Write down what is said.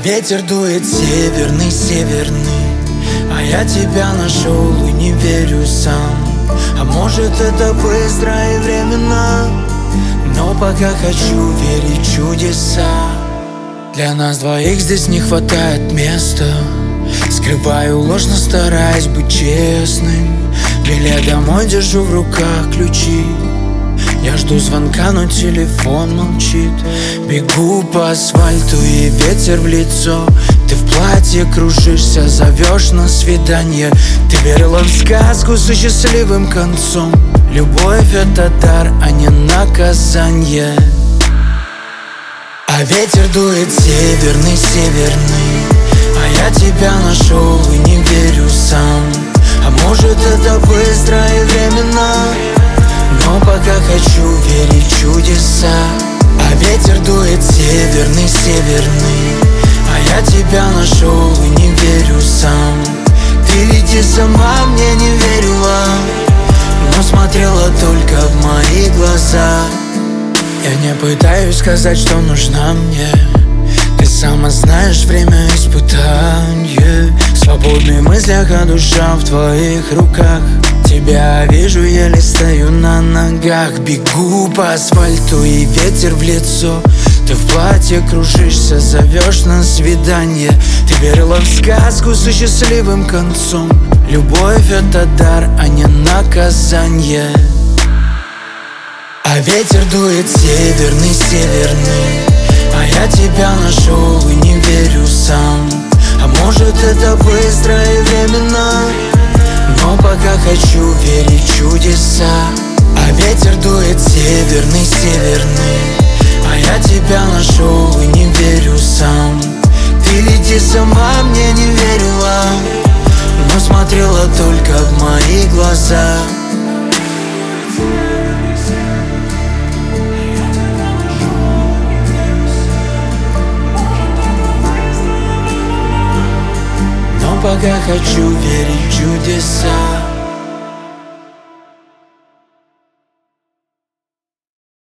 ветер дует северный, северный, а я тебя нашел и не верю сам. А может это быстро и временно, но пока хочу верить в чудеса. Для нас двоих здесь не хватает места. Скрываю ложь, но стараюсь быть честным. Билет домой, держу в руках ключи. Я жду звонка, но телефон молчит. Бегу по асфальту и ветер в лицо. Ты в платье кружишься, зовешь на свидание. Ты верила в сказку со счастливым концом. Любовь — это дар, а не наказание. А ветер дует северный, северный, а я тебя нашел и не верю сам. А может это быстро и временно, но пока хочу верить в чудеса. А ветер дует северный, северный, а я тебя нашел и не верю сам. Ты ведь и сама мне не верила, но смотрела только в мои глаза. Я не пытаюсь сказать, что нужна мне. Ты сама знаешь, время испытаний. В свободных мыслях, а душа в твоих руках. Тебя вижу, еле стою на ногах. Бегу по асфальту и ветер в лицо. Ты в платье кружишься, зовешь на свидание. Ты верила в сказку со счастливым концом. Любовь — это дар, а не наказание. А ветер дует северный, северный, а я тебя нашел и не верю сам. А может это быстро и временно, но пока хочу верить в чудеса. А ветер дует северный, северный, а я тебя нашел и не верю сам. Ты ведь и сама мне не верила, но смотрела только в мои глаза. Пока хочу верить в чудеса.